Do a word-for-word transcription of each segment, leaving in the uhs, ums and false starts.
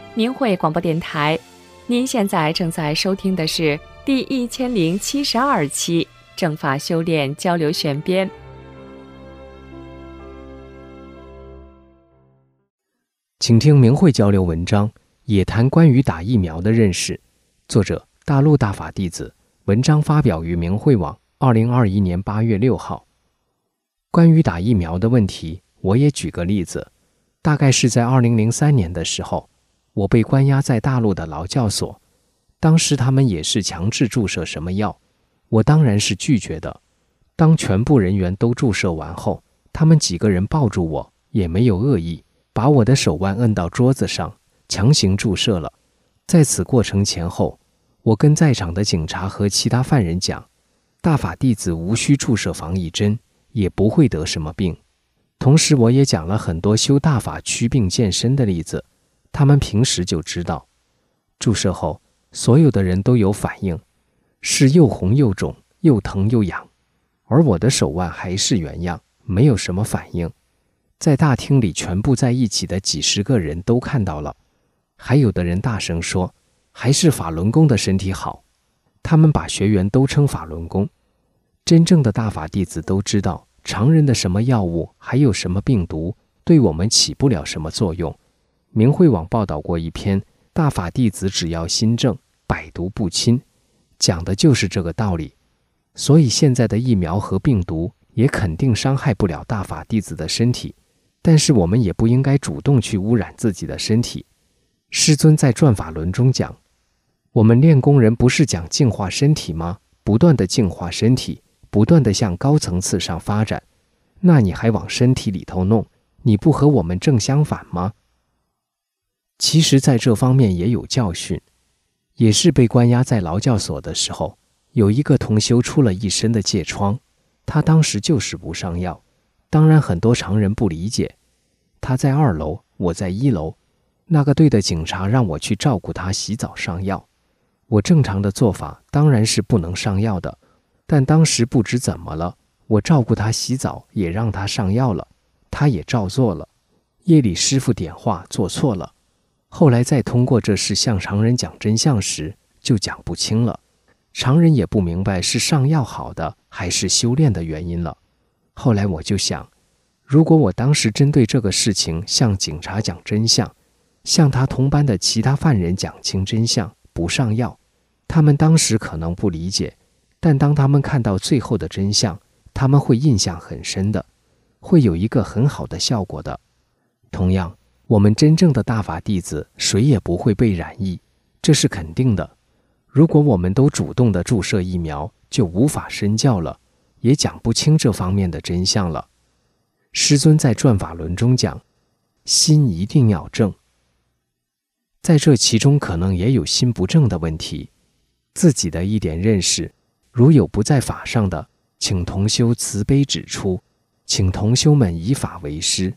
明慧广播电台。您现在正在收听的是第一千零七十二期正法修炼交流选编。 请听明慧交流文章，也谈关于打疫苗的认识。作者：大陆大法弟子。文章发表于明慧网，二零二一年八月六号。关于打疫苗的问题，我也举个例子。大概是在二零零三年的时候，我被关押在大陆的劳教所。当时他们也是强制注射什么药，我当然是拒绝的。当全部人员都注射完后，他们几个人抱住我，也没有恶意，把我的手腕摁到桌子上，强行注射了。在此过程前后，我跟在场的警察和其他犯人讲，大法弟子无需注射防疫针，也不会得什么病。同时我也讲了很多修大法祛病健身的例子，他们平时就知道。注射后，所有的人都有反应，是又红又肿，又疼又痒，而我的手腕还是原样，没有什么反应。在大厅里全部在一起的几十个人都看到了，还有的人大声说，还是法轮功的身体好。他们把学员都称法轮功。真正的大法弟子都知道，常人的什么药物还有什么病毒对我们起不了什么作用。明慧网报道过一篇大法弟子只要心正，百毒不侵，讲的就是这个道理。所以现在的疫苗和病毒也肯定伤害不了大法弟子的身体，但是我们也不应该主动去污染自己的身体。师尊在转法轮中讲，我们练功人不是讲净化身体吗？不断的净化身体，不断的向高层次上发展，那你还往身体里头弄，你不和我们正相反吗？其实在这方面也有教训，也是被关押在劳教所的时候，有一个同修出了一身的疥疮，他当时就是不上药。当然很多常人不理解，他在二楼，我在一楼，那个队的警察让我去照顾他洗澡上药。我正常的做法当然是不能上药的，但当时不知怎么了，我照顾他洗澡也让他上药了，他也照做了。夜里师父点化做错了，后来再通过这事向常人讲真相时，就讲不清了。常人也不明白是上药好的还是修炼的原因了。后来我就想，如果我当时针对这个事情向警察讲真相，向他同班的其他犯人讲清真相，不上药，他们当时可能不理解，但当他们看到最后的真相，他们会印象很深的，会有一个很好的效果的。同样，我们真正的大法弟子谁也不会被染疫，这是肯定的。如果我们都主动的注射疫苗，就无法身教了，也讲不清这方面的真相了。师尊在转法轮中讲，心一定要正。在这其中可能也有心不正的问题，自己的一点认识，如有不在法上的，请同修慈悲指出，请同修们以法为师。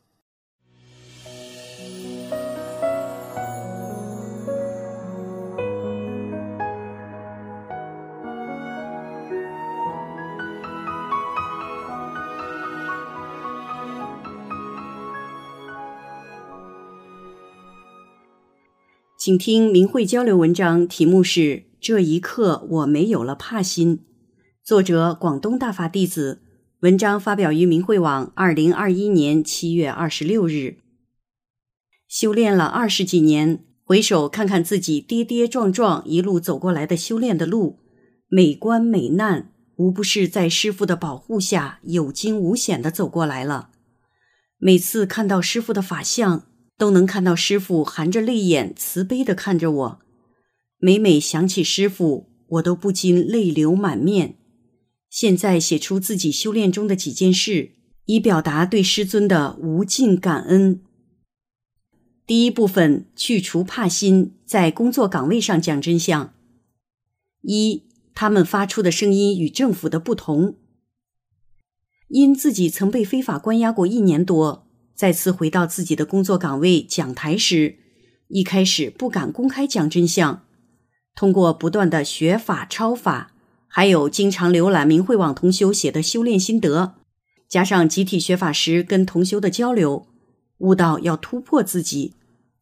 请听明慧交流文章，题目是这一刻我没有了怕心，作者广东大法弟子，文章发表于明慧网二零二一年七月二十六日。修炼了二十几年，回首看看自己跌跌撞撞一路走过来的修炼的路，每关每难无不是在师父的保护下有惊无险地走过来了。每次看到师父的法相，都能看到师父含着泪眼慈悲地看着我，每每想起师父，我都不禁泪流满面。现在写出自己修炼中的几件事，以表达对师尊的无尽感恩。第一部分，去除怕心，在工作岗位上讲真相。一，他们发出的声音与政府的不同。因自己曾被非法关押过一年多，再次回到自己的工作岗位讲台时，一开始不敢公开讲真相，通过不断的学法抄法，还有经常浏览明慧网同修写的修炼心得，加上集体学法时跟同修的交流，悟到要突破自己，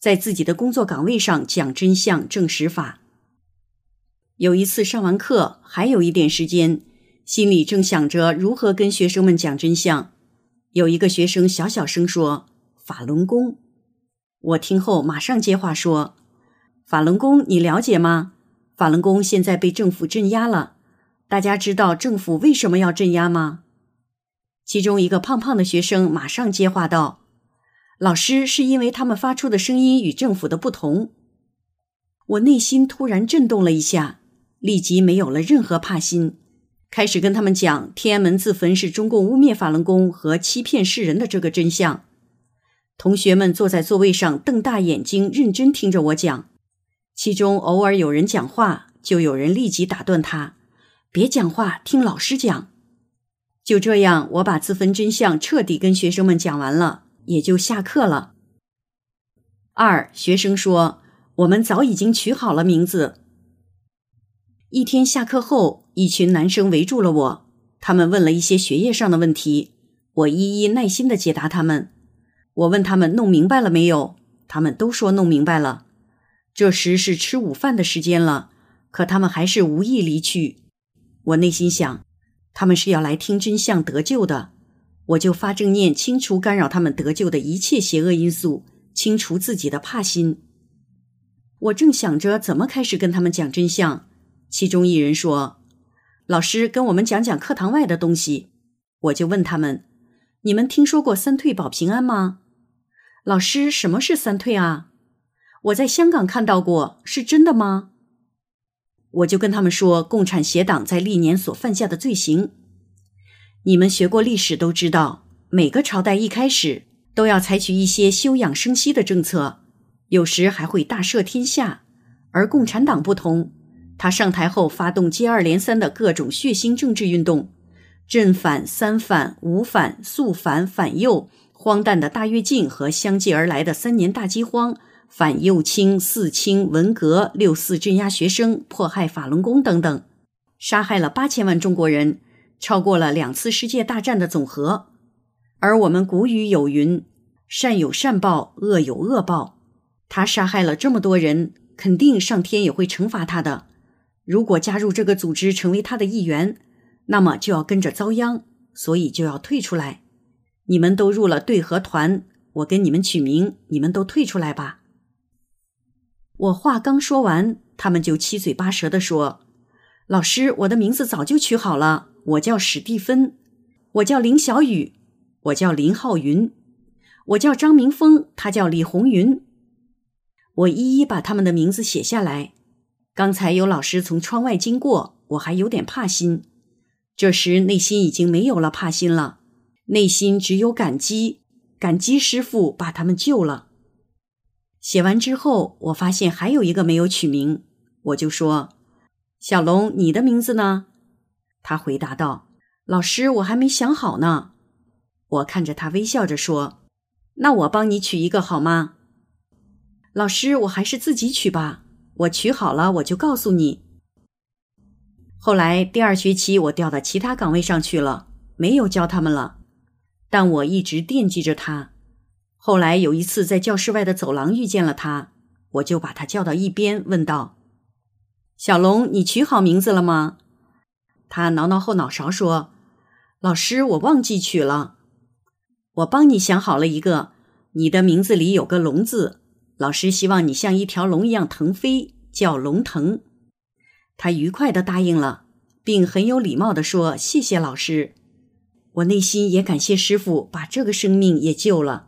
在自己的工作岗位上讲真相证实法。有一次上完课，还有一点时间，心里正想着如何跟学生们讲真相，有一个学生小小声说法轮功。我听后马上接话说，法轮功你了解吗？法轮功现在被政府镇压了，大家知道政府为什么要镇压吗？其中一个胖胖的学生马上接话道，老师，是因为他们发出的声音与政府的不同。我内心突然震动了一下，立即没有了任何怕心，开始跟他们讲天安门自焚是中共污蔑法轮功和欺骗世人的这个真相。同学们坐在座位上瞪大眼睛认真听着我讲，其中偶尔有人讲话，就有人立即打断他，别讲话，听老师讲。就这样，我把自焚真相彻底跟学生们讲完了，也就下课了。二，学生说，我们早已经取好了名字。一天下课后，一群男生围住了我，他们问了一些学业上的问题，我一一耐心地解答他们。我问他们弄明白了没有，他们都说弄明白了。这时是吃午饭的时间了，可他们还是无意离去。我内心想，他们是要来听真相得救的，我就发正念，清除干扰他们得救的一切邪恶因素，清除自己的怕心。我正想着怎么开始跟他们讲真相，其中一人说，老师，跟我们讲讲课堂外的东西。我就问他们，你们听说过三退保平安吗？老师，什么是三退啊？我在香港看到过，是真的吗？我就跟他们说共产协党在历年所犯下的罪行。你们学过历史都知道，每个朝代一开始都要采取一些休养生息的政策，有时还会大赦天下。而共产党不同，他上台后发动接二连三的各种血腥政治运动，正反、三反、五反、肃反、反右，荒诞的大跃进和相继而来的三年大饥荒，反右倾、四清、文革、六四镇压学生、迫害法轮功等等，杀害了八千万中国人，超过了两次世界大战的总和。而我们古语有云，善有善报，恶有恶报。他杀害了这么多人，肯定上天也会惩罚他的。如果加入这个组织成为他的一员，那么就要跟着遭殃，所以就要退出来。你们都入了队和团，我跟你们取名，你们都退出来吧。我话刚说完，他们就七嘴八舌地说，老师，我的名字早就取好了，我叫史蒂芬，我叫林小雨，我叫林浩云，我叫张明峰，他叫李红云。我一一把他们的名字写下来。刚才有老师从窗外经过，我还有点怕心，这时内心已经没有了怕心了，内心只有感激，感激师父把他们救了。写完之后，我发现还有一个没有取名，我就说，小龙，你的名字呢？他回答道，老师，我还没想好呢。我看着他微笑着说，那我帮你取一个好吗？老师，我还是自己取吧，我取好了我就告诉你。后来第二学期我调到其他岗位上去了，没有教他们了，但我一直惦记着他。后来有一次在教室外的走廊遇见了他，我就把他叫到一边问道，小龙，你取好名字了吗？他挠挠后脑勺说，老师，我忘记取了。我帮你想好了一个，你的名字里有个龙字，老师希望你像一条龙一样腾飞，叫龙腾。他愉快地答应了，并很有礼貌地说，谢谢老师。我内心也感谢师父把这个生命也救了。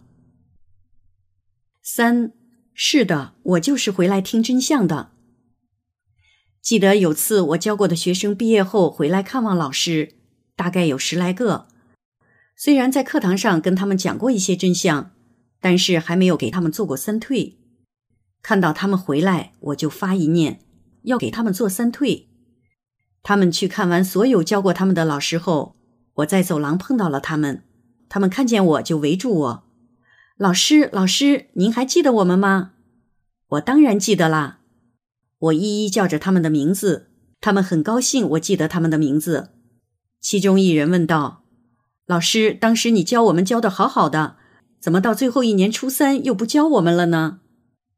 三，是的，我就是回来听真相的。记得有次我教过的学生毕业后回来看望老师，大概有十来个。虽然在课堂上跟他们讲过一些真相，但是还没有给他们做过三退。看到他们回来，我就发一念，要给他们做三退。他们去看完所有教过他们的老师后，我在走廊碰到了他们，他们看见我就围住我，老师，老师，您还记得我们吗？我当然记得啦。我一一叫着他们的名字，他们很高兴我记得他们的名字。其中一人问道，老师，当时你教我们教得好好的，怎么到最后一年初三又不教我们了呢？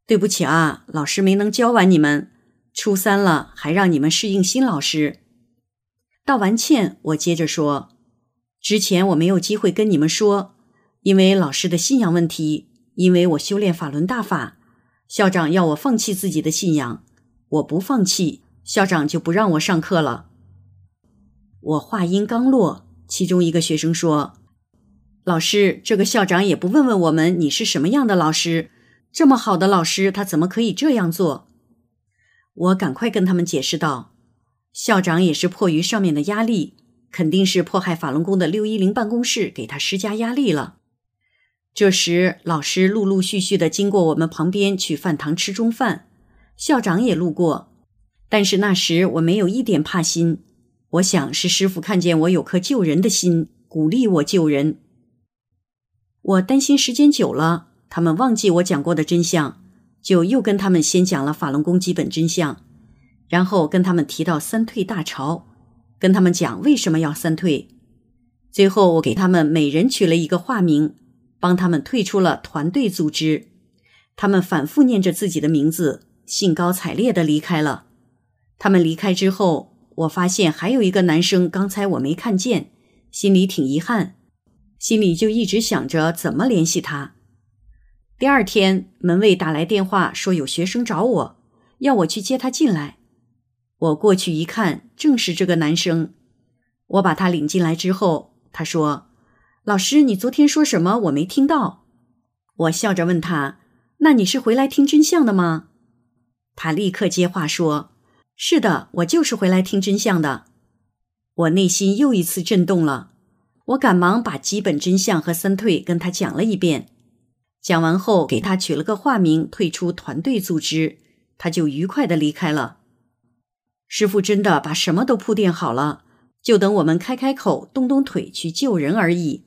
对不起啊，老师没能教完你们，初三了还让你们适应新老师。道完歉，我接着说，之前我没有机会跟你们说，因为老师的信仰问题，因为我修炼法轮大法，校长要我放弃自己的信仰，我不放弃，校长就不让我上课了。我话音刚落，其中一个学生说，老师，这个校长也不问问我们你是什么样的老师，这么好的老师他怎么可以这样做？我赶快跟他们解释道，校长也是迫于上面的压力，肯定是迫害法轮功的六一零办公室给他施加压力了。这时老师陆陆续续的经过我们旁边去饭堂吃中饭，校长也路过，但是那时我没有一点怕心，我想是师父看见我有颗救人的心，鼓励我救人。我担心时间久了，他们忘记我讲过的真相，就又跟他们先讲了法轮功基本真相，然后跟他们提到三退大潮，跟他们讲为什么要三退。最后我给他们每人取了一个化名，帮他们退出了团队组织。他们反复念着自己的名字，兴高采烈地离开了。他们离开之后，我发现还有一个男生刚才我没看见，心里挺遗憾，心里就一直想着怎么联系他。第二天，门卫打来电话说有学生找我，要我去接他进来。我过去一看，正是这个男生。我把他领进来之后，他说，老师，你昨天说什么？我没听到。我笑着问他，那你是回来听真相的吗？他立刻接话说，是的，我就是回来听真相的。我内心又一次震动了，我赶忙把基本真相和三退跟他讲了一遍。讲完后给他取了个化名，退出团队组织，他就愉快地离开了。师父真的把什么都铺垫好了，就等我们开开口动动腿去救人而已。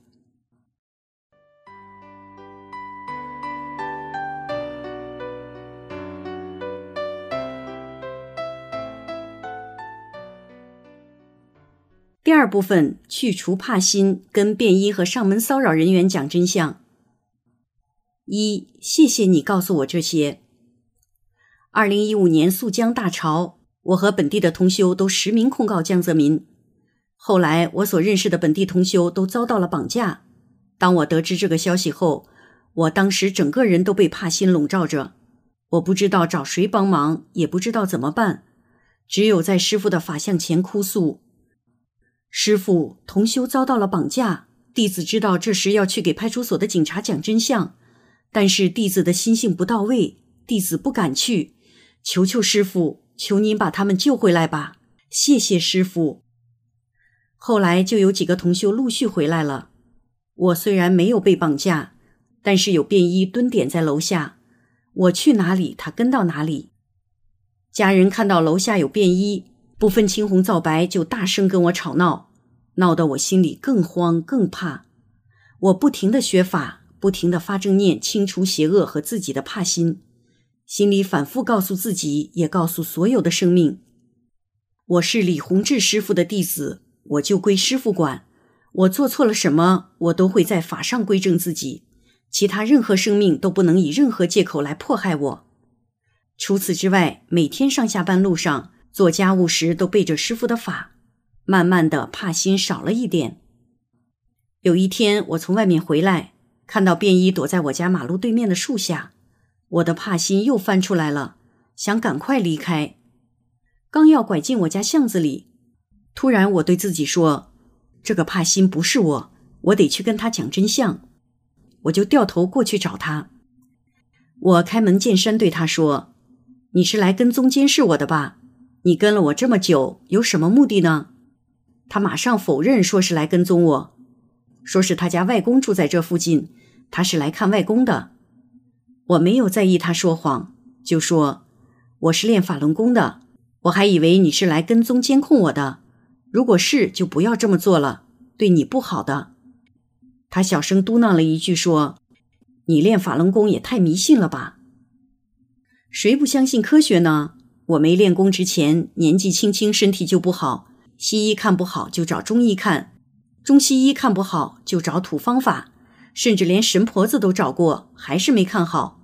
第二部分，去除怕心，跟便衣和上门骚扰人员讲真相。一，谢谢你告诉我这些。二零一五年肃江大潮，我和本地的同修都实名控告江泽民。后来我所认识的本地同修都遭到了绑架。当我得知这个消息后，我当时整个人都被怕心笼罩着，我不知道找谁帮忙，也不知道怎么办，只有在师父的法像前哭诉，师父，同修遭到了绑架，弟子知道这时要去给派出所的警察讲真相，但是弟子的心性不到位，弟子不敢去，求求师父，求您把他们救回来吧，谢谢师父。后来就有几个同修陆续回来了，我虽然没有被绑架，但是有便衣蹲点在楼下，我去哪里他跟到哪里。家人看到楼下有便衣，不分青红皂白就大声跟我吵闹，闹得我心里更慌更怕。我不停地学法，不停地发正念，清除邪恶和自己的怕心，心里反复告诉自己，也告诉所有的生命，我是李洪志师父的弟子，我就归师父管，我做错了什么，我都会在法上归正自己，其他任何生命都不能以任何借口来迫害我。除此之外，每天上下班路上做家务时都背着师父的法，慢慢的怕心少了一点。有一天我从外面回来，看到便衣躲在我家马路对面的树下，我的怕心又翻出来了，想赶快离开。刚要拐进我家巷子里，突然我对自己说，这个怕心不是我，我得去跟他讲真相。我就掉头过去找他。我开门见山对他说，你是来跟踪监视我的吧？你跟了我这么久，有什么目的呢？他马上否认，说是来跟踪我，说是他家外公住在这附近，他是来看外公的。我没有在意他说谎，就说，我是练法轮功的，我还以为你是来跟踪监控我的，如果是就不要这么做了，对你不好的。他小声嘟囔了一句说，你练法轮功也太迷信了吧。谁不相信科学呢？我没练功之前，年纪轻轻身体就不好，西医看不好就找中医看，中西医看不好就找土方法，甚至连神婆子都找过，还是没看好。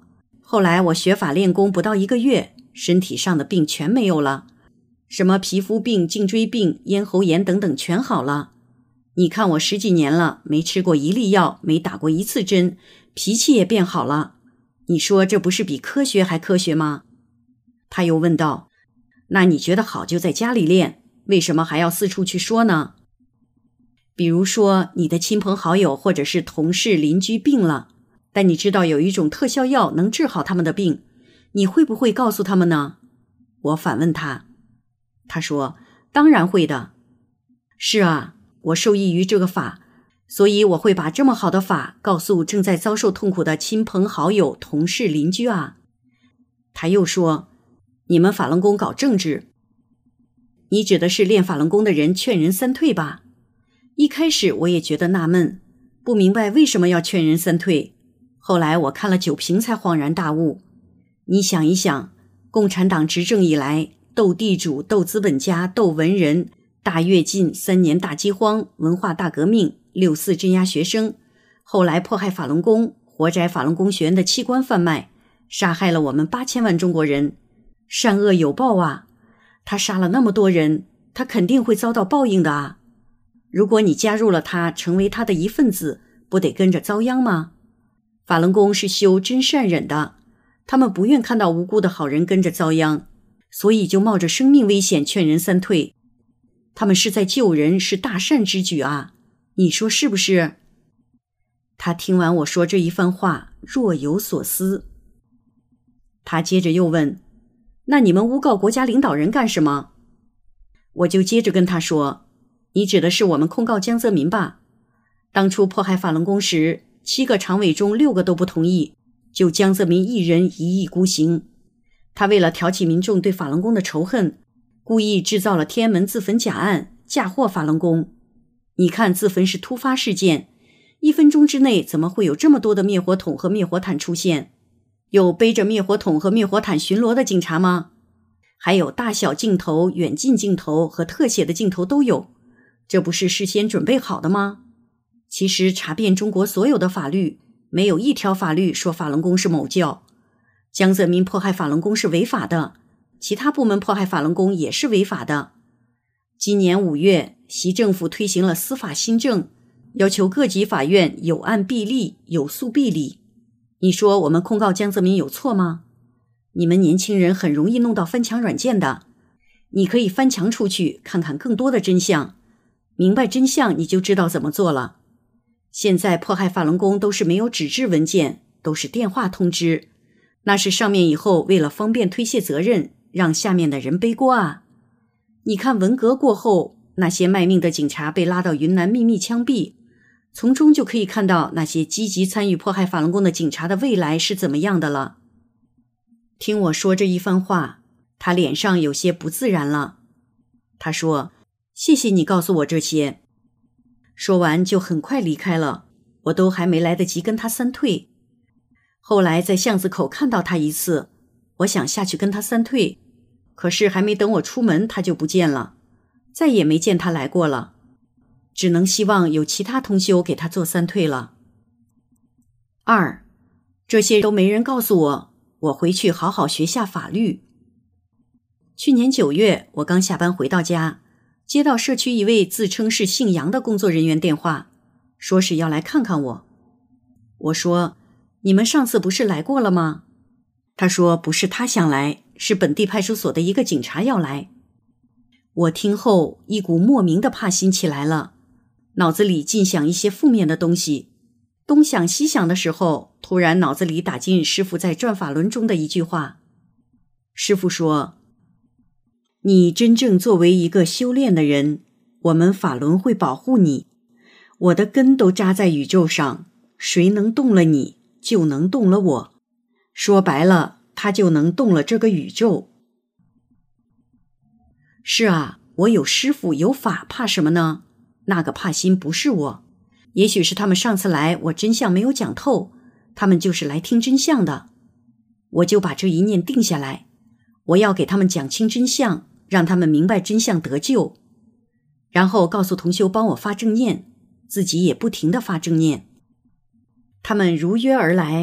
后来我学法练功不到一个月，身体上的病全没有了，什么皮肤病、颈椎病、咽喉炎等等全好了。你看我十几年了，没吃过一粒药，没打过一次针，脾气也变好了。你说这不是比科学还科学吗？他又问道，那你觉得好就在家里练，为什么还要四处去说呢？比如说你的亲朋好友或者是同事邻居病了，但你知道有一种特效药能治好他们的病，你会不会告诉他们呢？我反问他。他说，当然会的。是啊，我受益于这个法，所以我会把这么好的法告诉正在遭受痛苦的亲朋好友、同事、邻居啊。他又说，你们法轮功搞政治，你指的是练法轮功的人劝人三退吧？一开始我也觉得纳闷，不明白为什么要劝人三退。后来我看了九评才恍然大悟。你想一想，共产党执政以来，斗地主、斗资本家、斗文人，大跃进、三年大饥荒、文化大革命、六四镇压学生，后来迫害法轮功，活摘法轮功学员的器官贩卖，杀害了我们八千万中国人。善恶有报啊，他杀了那么多人，他肯定会遭到报应的啊。如果你加入了他，成为他的一份子，不得跟着遭殃吗？法轮功是修真善忍的，他们不愿看到无辜的好人跟着遭殃，所以就冒着生命危险劝人三退。他们是在救人，是大善之举啊，你说是不是？他听完我说这一番话，若有所思。他接着又问，那你们诬告国家领导人干什么？我就接着跟他说，你指的是我们控告江泽民吧？当初迫害法轮功时，七个常委中六个都不同意，就江泽民一人一意孤行。他为了挑起民众对法轮功的仇恨，故意制造了天安门自焚假案，嫁祸法轮功。你看自焚是突发事件，一分钟之内怎么会有这么多的灭火筒和灭火毯出现？有背着灭火筒和灭火毯巡逻的警察吗？还有大小镜头、远近镜头和特写的镜头都有，这不是事先准备好的吗？其实查遍中国所有的法律，没有一条法律说法轮功是某教。江泽民迫害法轮功是违法的，其他部门迫害法轮功也是违法的。今年五月，习政府推行了司法新政，要求各级法院有案必立，有诉必理。你说我们控告江泽民有错吗？你们年轻人很容易弄到翻墙软件的，你可以翻墙出去，看看更多的真相，明白真相你就知道怎么做了。现在迫害法轮功都是没有纸质文件，都是电话通知，那是上面以后为了方便推卸责任，让下面的人背锅啊。你看文革过后，那些卖命的警察被拉到云南秘密枪毙，从中就可以看到那些积极参与迫害法轮功的警察的未来是怎么样的了。听我说这一番话，他脸上有些不自然了。他说，谢谢你告诉我这些。说完就很快离开了，我都还没来得及跟他三退。后来在巷子口看到他一次，我想下去跟他三退，可是还没等我出门他就不见了，再也没见他来过了，只能希望有其他同修给他做三退了。二，这些都没人告诉我，我回去好好学下法律。去年九月，我刚下班回到家，接到社区一位自称是姓杨的工作人员电话，说是要来看看我。我说，你们上次不是来过了吗？他说不是他想来，是本地派出所的一个警察要来。我听后一股莫名的怕心起来了，脑子里尽想一些负面的东西，东想西想的时候，突然脑子里打进师父在转法轮中的一句话。师父说，你真正作为一个修炼的人，我们法轮会保护你，我的根都扎在宇宙上，谁能动了你，就能动了我，说白了，他就能动了这个宇宙。是啊，我有师父有法，怕什么呢？那个怕心不是我，也许是他们上次来我真相没有讲透，他们就是来听真相的。我就把这一念定下来，我要给他们讲清真相，让他们明白真相得救，然后告诉同修帮我发正念，自己也不停地发正念。他们如约而来，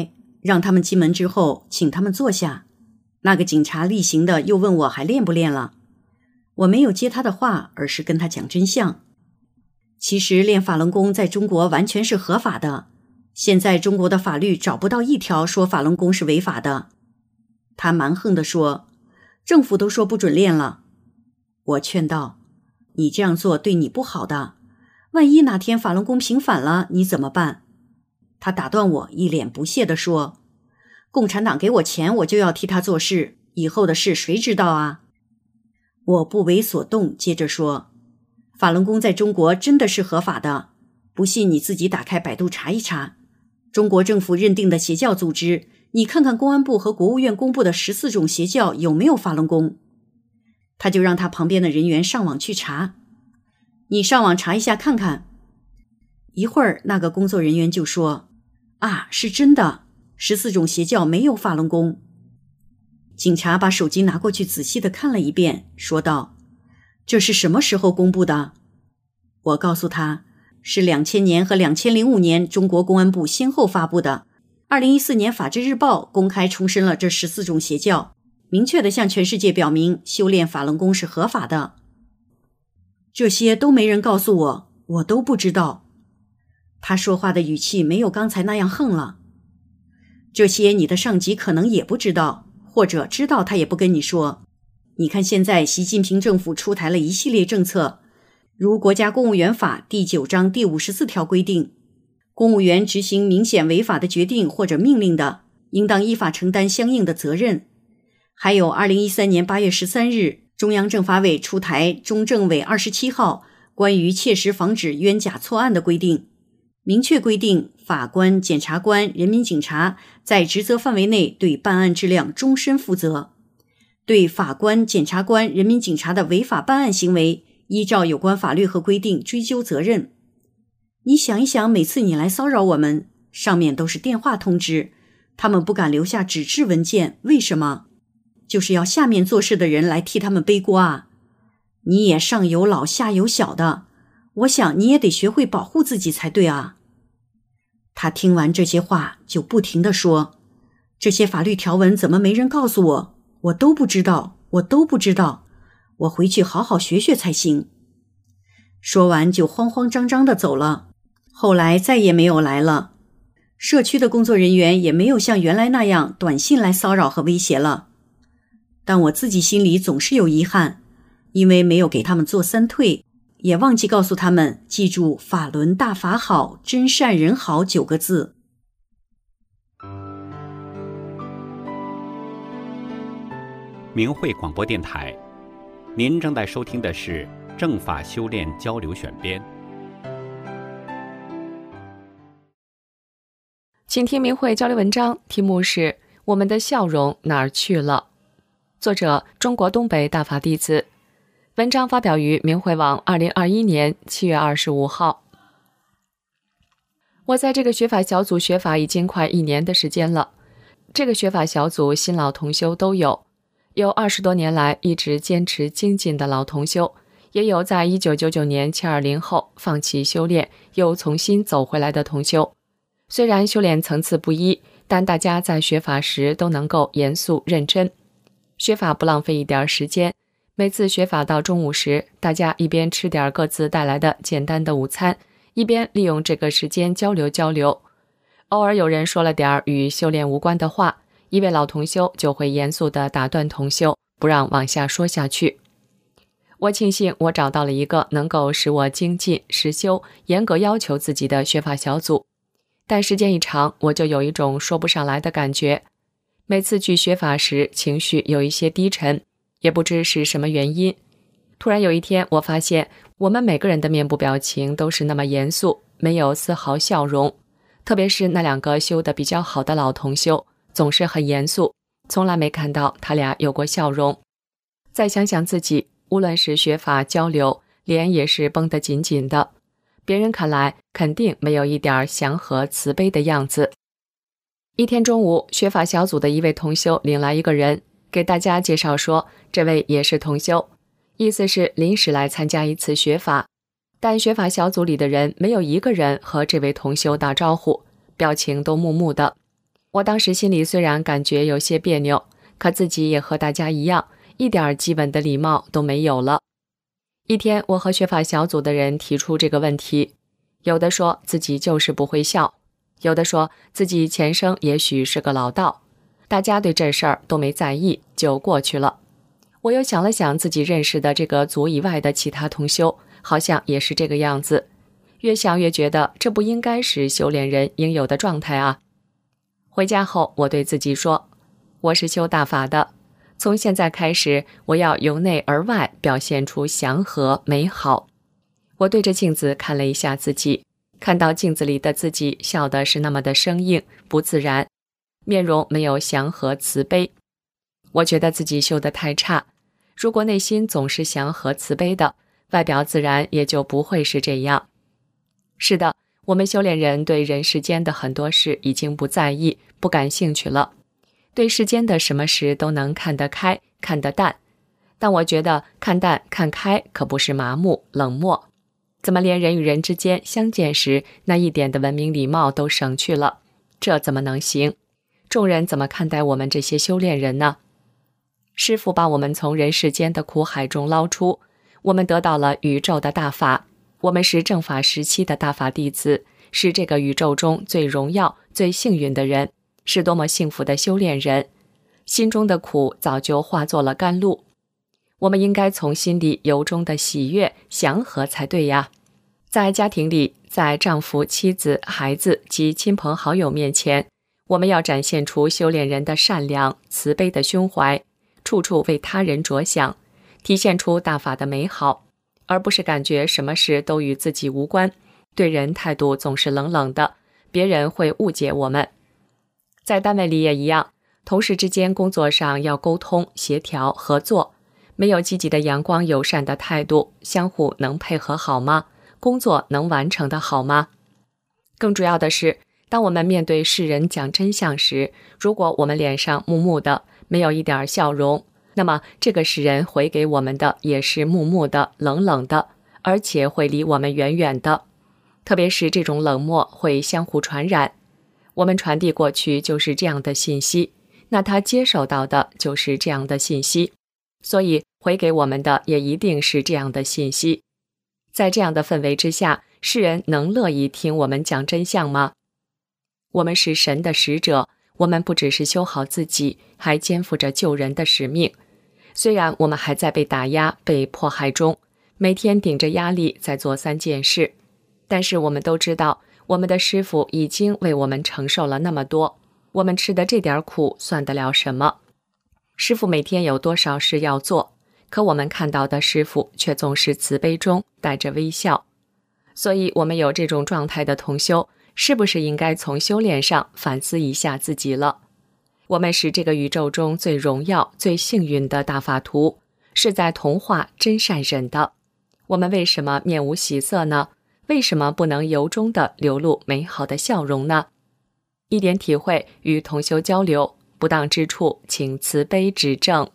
让他们进门之后，请他们坐下。那个警察例行的又问我还练不练了。我没有接他的话，而是跟他讲真相。其实练法轮功在中国完全是合法的，现在中国的法律找不到一条说法轮功是违法的。他蛮横地说，政府都说不准练了。我劝道，你这样做对你不好的，万一哪天法轮功平反了，你怎么办？他打断我，一脸不屑地说，共产党给我钱，我就要替他做事，以后的事谁知道啊？我不为所动，接着说，法轮功在中国真的是合法的，不信你自己打开百度查一查，中国政府认定的邪教组织，你看看公安部和国务院公布的十四种邪教有没有法轮功。他就让他旁边的人员上网去查，你上网查一下看看。一会儿那个工作人员就说，啊，是真的，十四种邪教没有法轮功。警察把手机拿过去仔细地看了一遍，说道，这是什么时候公布的？我告诉他，是两千年和两千零五年中国公安部先后发布的。二零一四年法制日报公开重申了这十四种邪教，明确地向全世界表明修炼法轮功是合法的。这些都没人告诉我，我都不知道。他说话的语气没有刚才那样横了。这些你的上级可能也不知道，或者知道他也不跟你说。你看现在习近平政府出台了一系列政策，如国家公务员法第九章第五十四条规定，公务员执行明显违法的决定或者命令的，应当依法承担相应的责任。还有二零一三年八月十三日，中央政法委出台中政委二十七号关于切实防止冤假错案的规定，明确规定法官、检察官、人民警察在职责范围内对办案质量终身负责，对法官、检察官、人民警察的违法办案行为依照有关法律和规定追究责任。你想一想，每次你来骚扰我们，上面都是电话通知，他们不敢留下纸质文件，为什么？就是要下面做事的人来替他们背锅啊！你也上有老下有小的，我想你也得学会保护自己才对啊。他听完这些话就不停地说，这些法律条文怎么没人告诉我？我都不知道，我都不知道，我回去好好学学才行。说完就慌慌张张地走了，后来再也没有来了。社区的工作人员也没有像原来那样短信来骚扰和威胁了。但我自己心里总是有遗憾，因为没有给他们做三退，也忘记告诉他们记住法轮大法好，真善人好九个字。 明慧广播电台，您正在收听的是正法修炼交流选编。 请听明慧交流文章，题目是我们的笑容哪儿去了，作者中国东北大法弟子，文章发表于明慧网二零二一年七月二十五号。我在这个学法小组学法已经快一年的时间了，这个学法小组新老同修都有，有二十多年来一直坚持精进的老同修，也有在一九九九年七二零后放弃修炼又重新走回来的同修。虽然修炼层次不一，但大家在学法时都能够严肃认真，学法不浪费一点时间。每次学法到中午时，大家一边吃点各自带来的简单的午餐，一边利用这个时间交流交流。偶尔有人说了点与修炼无关的话，一位老同修就会严肃地打断同修，不让往下说下去。我庆幸我找到了一个能够使我精进实修、严格要求自己的学法小组，但时间一长，我就有一种说不上来的感觉。每次去学法时，情绪有一些低沉，也不知是什么原因。突然有一天，我发现我们每个人的面部表情都是那么严肃，没有丝毫笑容。特别是那两个修得比较好的老同修，总是很严肃，从来没看到他俩有过笑容。再想想自己，无论是学法交流，脸也是绷得紧紧的，别人看来肯定没有一点祥和慈悲的样子。一天中午，学法小组的一位同修领来一个人，给大家介绍说这位也是同修，意思是临时来参加一次学法。但学法小组里的人没有一个人和这位同修打招呼，表情都木木的。 我当时心里虽然感觉有些别扭，可自己也和大家一样，一点基本的礼貌都没有了。一天，我和学法小组的人提出这个问题，有的说自己就是不会笑，有的说自己前生也许是个老道，大家对这事儿都没在意，就过去了。我又想了想自己认识的这个组以外的其他同修，好像也是这个样子，越想越觉得这不应该是修炼人应有的状态啊。回家后，我对自己说，我是修大法的，从现在开始，我要由内而外表现出祥和美好。我对着镜子看了一下自己，看到镜子里的自己笑的是那么的生硬不自然，面容没有祥和慈悲。我觉得自己修得太差，如果内心总是祥和慈悲的，外表自然也就不会是这样。是的，我们修炼人对人世间的很多事已经不在意，不感兴趣了，对世间的什么事都能看得开，看得淡。但我觉得看淡看开可不是麻木冷漠，怎么连人与人之间相见时那一点的文明礼貌都省去了？这怎么能行？众人怎么看待我们这些修炼人呢？师父把我们从人世间的苦海中捞出，我们得到了宇宙的大法，我们是正法时期的大法弟子，是这个宇宙中最荣耀最幸运的人，是多么幸福的修炼人，心中的苦早就化作了甘露。我们应该从心里由衷的喜悦祥和才对呀。在家庭里，在丈夫妻子孩子及亲朋好友面前，我们要展现出修炼人的善良慈悲的胸怀，处处为他人着想，体现出大法的美好，而不是感觉什么事都与自己无关，对人态度总是冷冷的，别人会误解我们。在单位里也一样，同事之间工作上要沟通协调合作，没有积极的阳光友善的态度，相互能配合好吗？工作能完成的好吗？更主要的是，当我们面对世人讲真相时，如果我们脸上木木的，没有一点笑容，那么这个世人回给我们的也是木木的冷冷的，而且会离我们远远的。特别是这种冷漠会相互传染，我们传递过去就是这样的信息，那他接受到的就是这样的信息，所以回给我们的也一定是这样的信息。在这样的氛围之下，世人能乐意听我们讲真相吗？我们是神的使者，我们不只是修好自己，还肩负着救人的使命。虽然我们还在被打压被迫害中，每天顶着压力在做三件事，但是我们都知道，我们的师父已经为我们承受了那么多，我们吃的这点苦算得了什么？师父每天有多少事要做，可我们看到的师父却总是慈悲中带着微笑。所以我们有这种状态的同修，是不是应该从修炼上反思一下自己了？我们是这个宇宙中最荣耀最幸运的大法徒，是在同化真善忍的，我们为什么面无喜色呢？为什么不能由衷地流露美好的笑容呢？一点体会，与同修交流，不当之处请慈悲指正。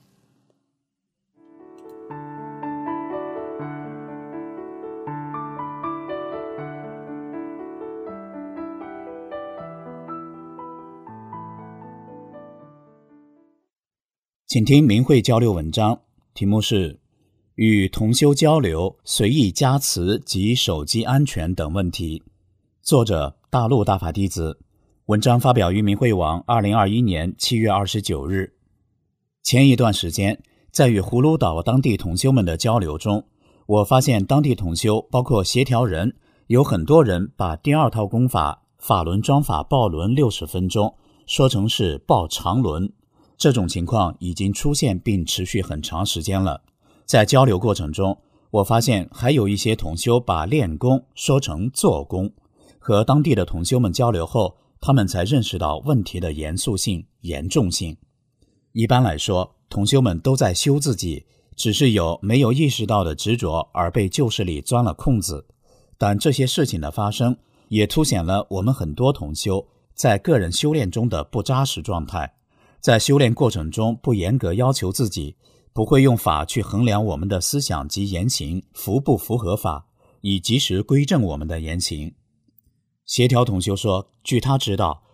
请听明慧交流文章，题目是与同修交流随意加词及手机安全等问题，作者大陆大法弟子，文章发表于明慧网二零二一年七月二十九日。前一段时间，在与葫芦岛当地同修们的交流中，我发现当地同修包括协调人，有很多人把第二套功法法轮装法抱轮六十分钟说成是抱长轮，这种情况已经出现并持续很长时间了。在交流过程中，我发现还有一些同修把练功说成做功，和当地的同修们交流后，他们才认识到问题的严肃性严重性。一般来说，同修们都在修自己，只是有没有意识到的执着而被旧势力钻了空子。但这些事情的发生也凸显了我们很多同修在个人修炼中的不扎实状态，在修炼过程中不严格要求自己，不会用法去衡量我们的思想及言行符不符合法，以及时归正我们的言行。协调同修说，据他知道，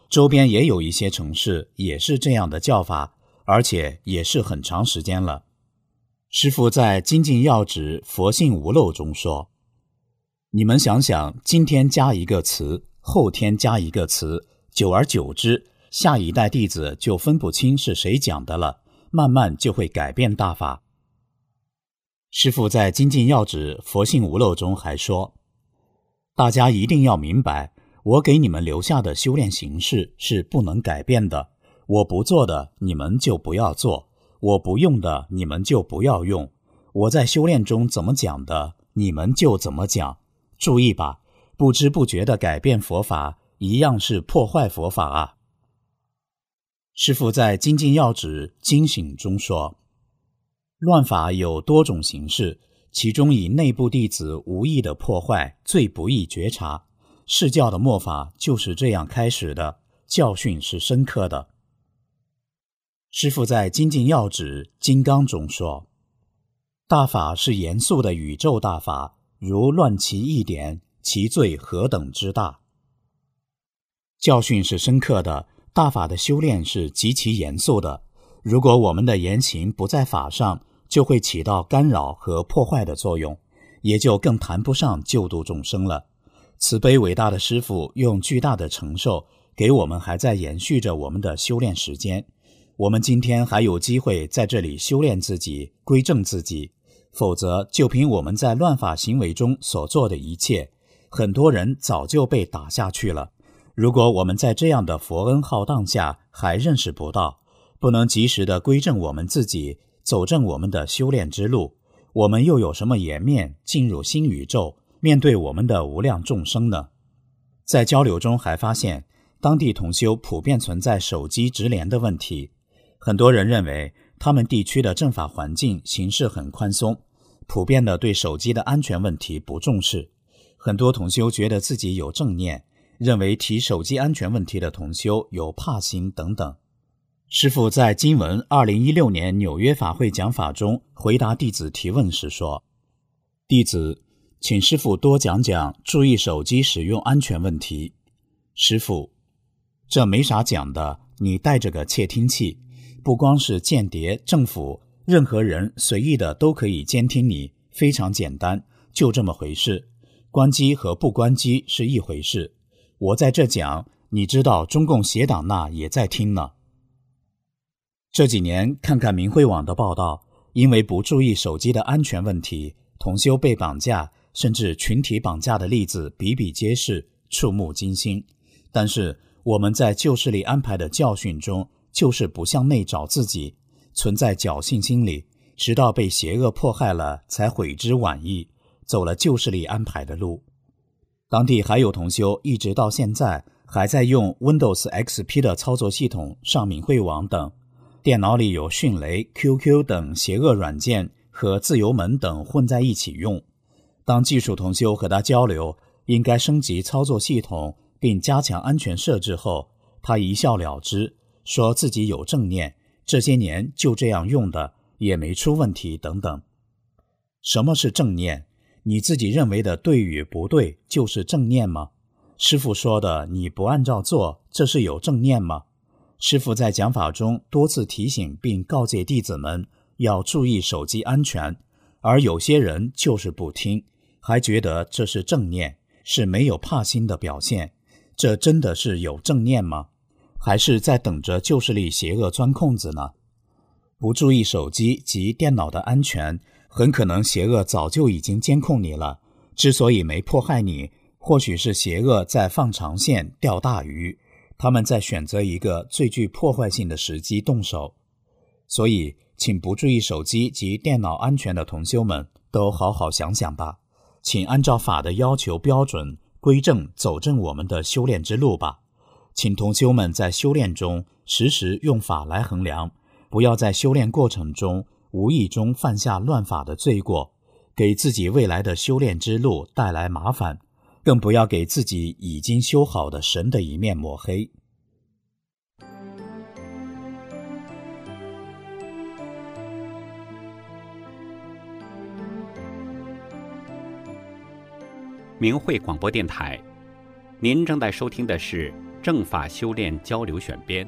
周边也有一些城市也是这样的叫法，而且也是很长时间了。师父在《精进要旨佛性无漏》中说，你们想想，今天加一个词，后天加一个词，久而久之，下一代弟子就分不清是谁讲的了，慢慢就会改变大法。师父在《精进要旨佛性无漏》中还说，大家一定要明白，我给你们留下的修炼形式是不能改变的，我不做的你们就不要做，我不用的你们就不要用，我在修炼中怎么讲的你们就怎么讲。注意吧，不知不觉的改变佛法一样是破坏佛法啊。师父在《精进要旨精醒》中说，乱法有多种形式，其中以内部弟子无意的破坏最不易觉察，释教的末法就是这样开始的，教训是深刻的。师父在《精进要旨金刚》中说，大法是严肃的宇宙大法，如乱其一点，其罪何等之大。教训是深刻的，大法的修炼是极其严肃的，如果我们的言行不在法上，就会起到干扰和破坏的作用，也就更谈不上救度众生了。慈悲伟大的师父用巨大的承受给我们还在延续着我们的修炼时间，我们今天还有机会在这里修炼自己，归正自己，否则就凭我们在乱法行为中所做的一切，很多人早就被打下去了。如果我们在这样的佛恩浩荡下还认识不到，不能及时的归正我们自己，走正我们的修炼之路，我们又有什么颜面进入新宇宙，面对我们的无量众生呢？在交流中还发现，当地同修普遍存在手机直连的问题，很多人认为他们地区的正法环境形势很宽松，普遍的对手机的安全问题不重视。很多同修觉得自己有正念，认为提手机安全问题的同修有怕心等等。师父在经文二零一六年纽约法会讲法中回答弟子提问时说，弟子请师父多讲讲注意手机使用安全问题。师父，这没啥讲的，你带着个窃听器，不光是间谍、政府，任何人随意的都可以监听你，非常简单，就这么回事。关机和不关机是一回事。我在这讲，你知道中共邪党那也在听呢。这几年看看明慧网的报道，因为不注意手机的安全问题，同修被绑架，甚至群体绑架的例子比比皆是，触目惊心。但是我们在旧势力安排的教训中，就是不向内找自己，存在侥幸心理，直到被邪恶迫害了才悔之晚矣，走了旧势力安排的路。当地还有同修一直到现在还在用 Windows X P 的操作系统上明慧网等，电脑里有迅雷、Q Q 等邪恶软件和自由门等混在一起用。当技术同修和他交流应该升级操作系统并加强安全设置后，他一笑了之，说自己有正念，这些年就这样用的，也没出问题等等。什么是正念？你自己认为的对与不对就是正念吗？师父说的你不按照做，这是有正念吗？师父在讲法中多次提醒并告诫弟子们要注意手机安全，而有些人就是不听，还觉得这是正念，是没有怕心的表现。这真的是有正念吗？还是在等着旧势力邪恶钻空子呢？不注意手机及电脑的安全，很可能邪恶早就已经监控你了，之所以没迫害你，或许是邪恶在放长线钓大鱼，他们在选择一个最具破坏性的时机动手。所以请不注意手机及电脑安全的同修们都好好想想吧，请按照法的要求标准归正走正我们的修炼之路吧。请同修们在修炼中时时用法来衡量，不要在修炼过程中无意中犯下乱法的罪过，给自己未来的修炼之路带来麻烦，更不要给自己已经修好的神的一面抹黑。 明慧广播电台，您正在收听的是正法修炼交流选编。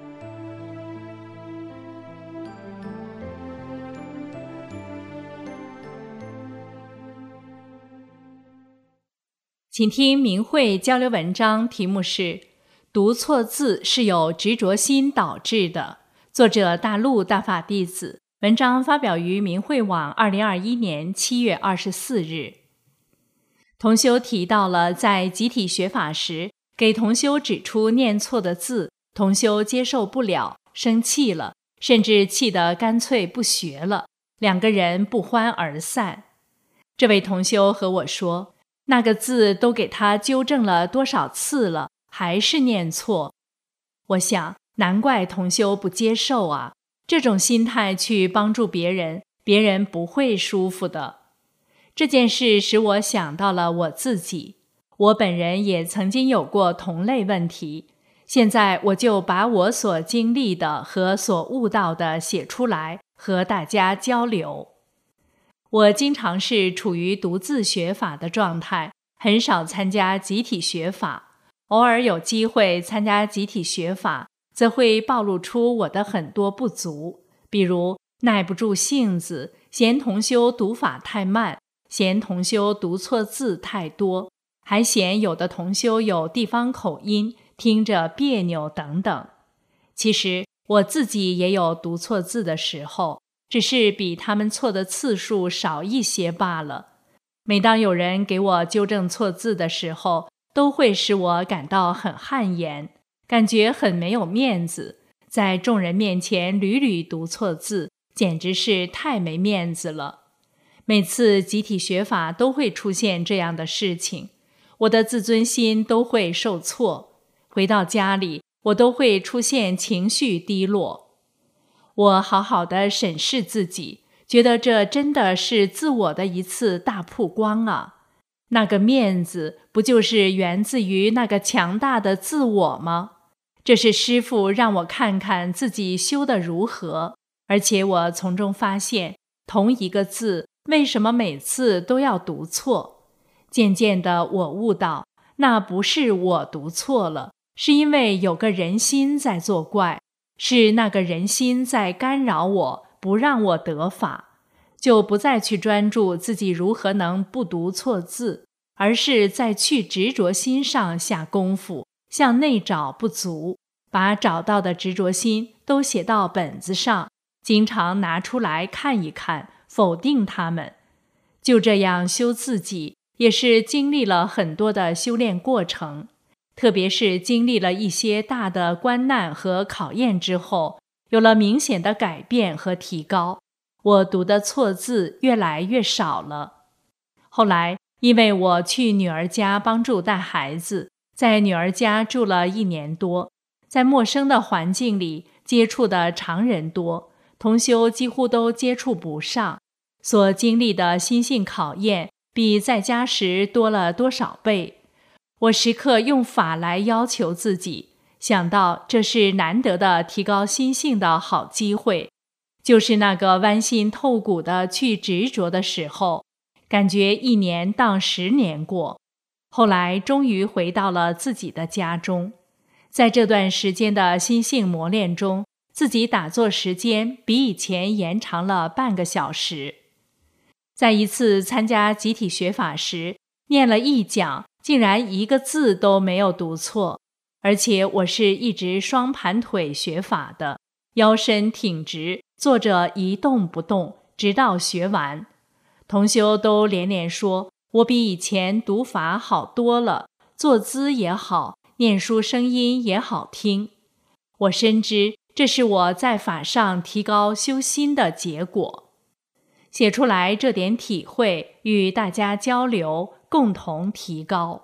请听明慧交流文章，题目是读错字是有执着心导致的，作者大陆大法弟子，文章发表于明慧网二零二一年七月二十四日。同修提到了在集体学法时，给同修指出念错的字，同修接受不了，生气了，甚至气得干脆不学了，两个人不欢而散。这位同修和我说，那个字都给他纠正了多少次了，还是念错。我想，难怪同修不接受啊，这种心态去帮助别人，别人不会舒服的。这件事使我想到了我自己，我本人也曾经有过同类问题，现在我就把我所经历的和所悟到的写出来，和大家交流。我经常是处于独自学法的状态，很少参加集体学法，偶尔有机会参加集体学法，则会暴露出我的很多不足，比如耐不住性子，嫌同修读法太慢，嫌同修读错字太多，还嫌有的同修有地方口音，听着别扭等等。其实我自己也有读错字的时候，只是比他们错的次数少一些罢了。每当有人给我纠正错字的时候，都会使我感到很汗颜，感觉很没有面子，在众人面前屡屡读错字，简直是太没面子了。每次集体学法都会出现这样的事情，我的自尊心都会受挫，回到家里，我都会出现情绪低落。我好好的审视自己，觉得这真的是自我的一次大曝光啊！那个面子不就是源自于那个强大的自我吗？这是师父让我看看自己修得如何，而且我从中发现，同一个字为什么每次都要读错？渐渐的我悟到，那不是我读错了，是因为有个人心在作怪，是那个人心在干扰我，不让我得法，就不再去专注自己如何能不读错字，而是在去执着心上下功夫，向内找不足，把找到的执着心都写到本子上，经常拿出来看一看，否定它们。就这样修自己，也是经历了很多的修炼过程，特别是经历了一些大的关难和考验之后，有了明显的改变和提高，我读的错字越来越少了。后来因为我去女儿家帮助带孩子，在女儿家住了一年多，在陌生的环境里接触的常人多，同修几乎都接触不上，所经历的心性考验比在家时多了多少倍。我时刻用法来要求自己，想到这是难得的提高心性的好机会，就是那个剜心透骨的去执着的时候，感觉一年当十年过。后来终于回到了自己的家中，在这段时间的心性磨练中，自己打坐时间比以前延长了半个小时。在一次参加集体学法时，念了一讲，竟然一个字都没有读错，而且我是一直双盘腿学法的，腰身挺直，坐着一动不动，直到学完。同修都连连说，我比以前读法好多了，坐姿也好，念书声音也好听。我深知这是我在法上提高修心的结果。写出来这点体会，与大家交流，共同提高。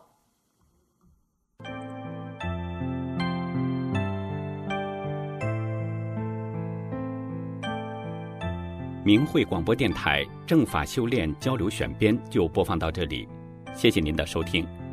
明慧广播电台正法修炼交流选编就播放到这里，谢谢您的收听。